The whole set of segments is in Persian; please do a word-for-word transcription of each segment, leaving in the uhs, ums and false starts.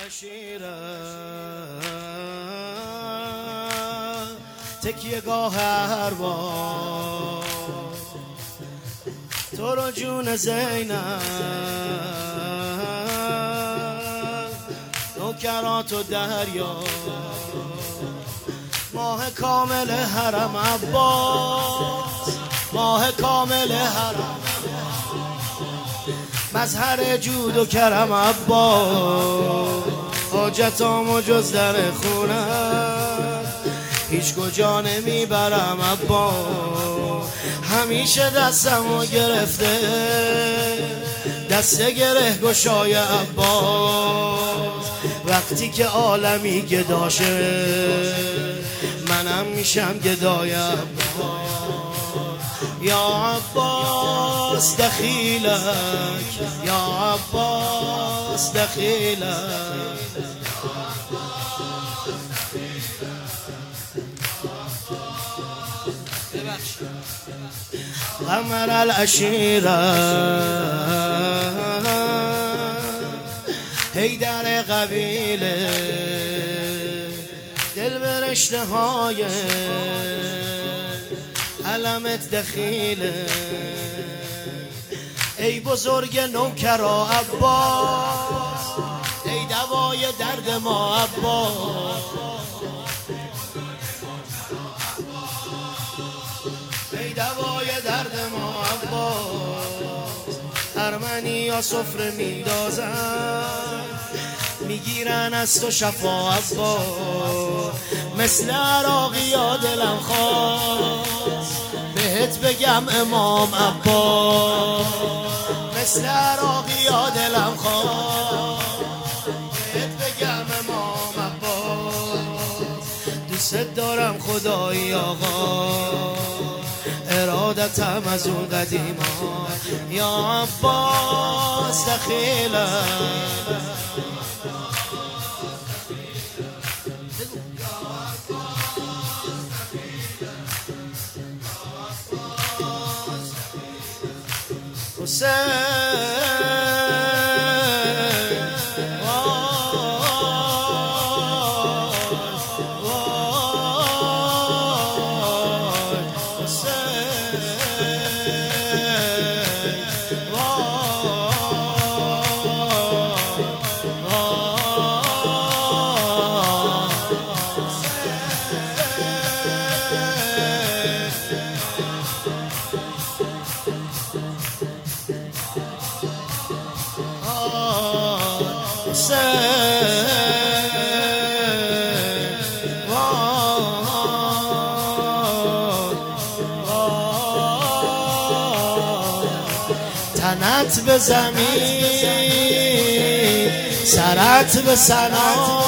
العشیره تکیه گاه ارباب تو رو جون زینب نوکرات و دریا ماه کامل حرم عباس ماه کامل حرم مظهر جود و کرم عباس حاجتامو جز در خونه هیچ کجا نمیبرم عباس همیشه دستمو گرفته دست گره گشای عباس وقتی که عالمی گداشه منم میشم گدای عباس یا عباس دخیلک یا عباس دخیلک قمر العشیره حیدر قبیله دل برشته های علمت دخیله ای بزرگ نوکرا عباس ای دوای درد ما عباس ای دوای درد ما عباس ارمنی یا سفره میندازن میگیرن از تو شفا عباس مثل عراقی یا دلم خواست بهت بگم امام عباس مثل عراقی یا دلم خواست بهت بگم امام عباس دوست دارم خدایی آقا ارادتم از اون قدیما یا عباس دخیلم تنت به زمین سرت به سلام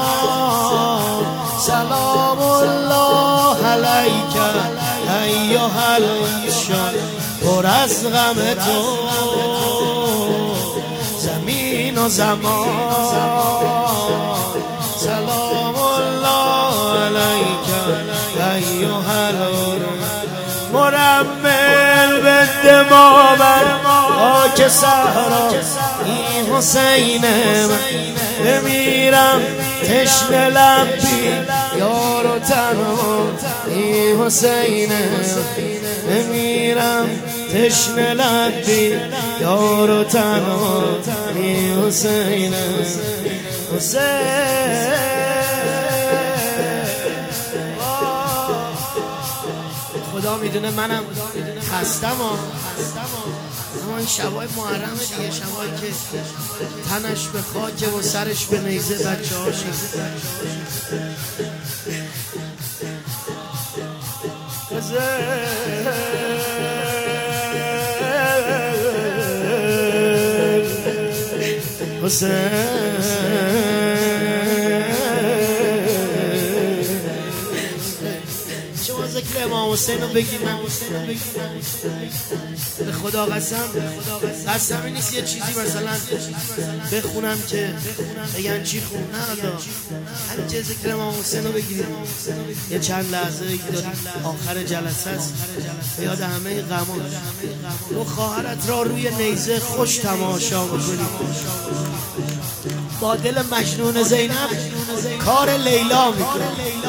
سلام الله علیک ایها الانسان پر از غم تو زمین و زمان سلام الله علیک ایها الانسان مرمل به دماغ خاک صحرا این حسین من بمیرم تشنه لبی یار و تنها این حسین بمیرم تشنه لبی یار و تنها این حسین حسین خدا میدونه منم خستم اما این شبای محرم دیگه شبایی که تنش به خاکه و سرش به نیزه بچه هاشی شما ذکر امام حسین رو بگید من به خدا قسم قسمی نیست یه چیزی مثلا بخونم که بگن چی خون نه همین که ذکر امام حسین رو بگیریم یه چند لحظه داریم آخر جلسه است یاد همه غماش و خواهرت را روی نیزه خوش تماشا بکنیم با دل مجنون زینب کار لیلا میکنه.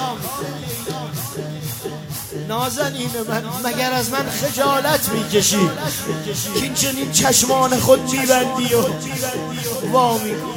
نازنین من مگر از من خجالت میکشی که این چنین چشمان خود میبندی و وا میکنی؟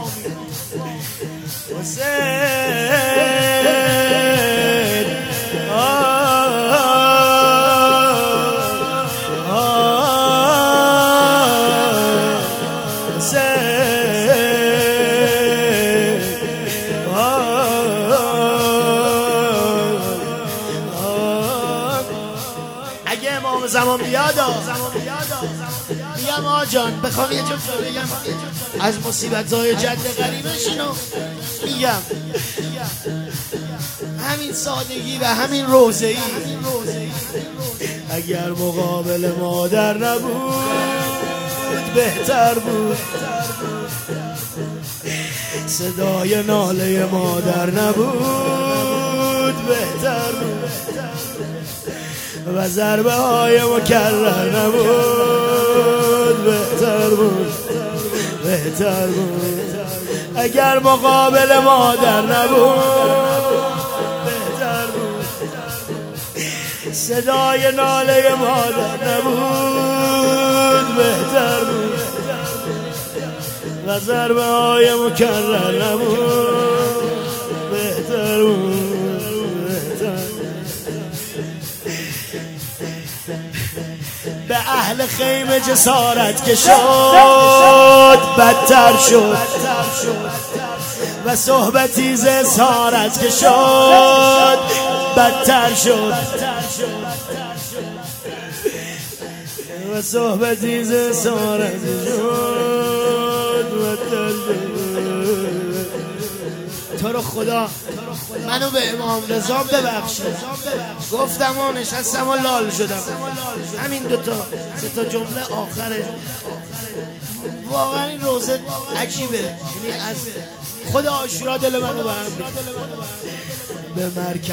اگه امام زمان بیاد میگم آقا جان بخوام یه جفت بگم از مصیبت های جد غریبشونو میگم همین سادگی و همین روزه‌ای. اگر مقابل مادر نبود بهتر بود، صدای ناله مادر نبود بهتر بود، و ضربه های مکرر نبود بهتر بود بهتر بود. اگر مقابل مادر نبود بهتر بود، صدای ناله مادر نبود بهتر بود، و ضربه های مکرر نبود بهتر بود بهتر. به اهل خیمه جسارت که شد بدتر شد، و صحبتی ز اسارت که شد بدتر شد، و صحبتی ز اسارت شد بدتر شد. تو رو خدا منو به امام رضا ببخشید، گفتم و نشستم و لال شدم. همین دوتا سه تا جمله آخره. واقعا این روزه عجیبه، یعنی از خود عاشورا دل منو برم به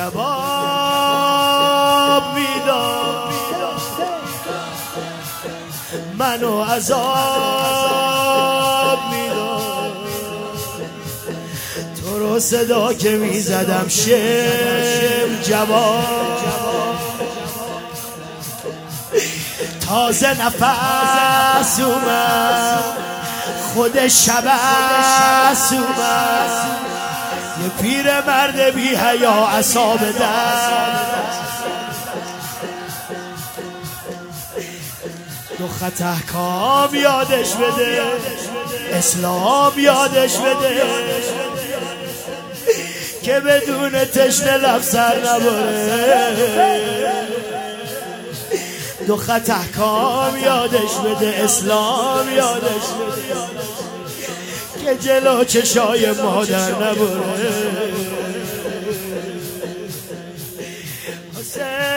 مرکباب میداد منو عذاب میداد. تو رو صدا که میزدم شم جواب، تازه نفس اومد خود شبس اومد، یه پیر مرد بی حیا عصا به دست، دو خط احکام یادش بده، اسلام یادش بده، که بدون تشنه لب سر نبره. دو خط احکام یادش بده، اسلام یادش بده، که جلو چشای مادر نبره.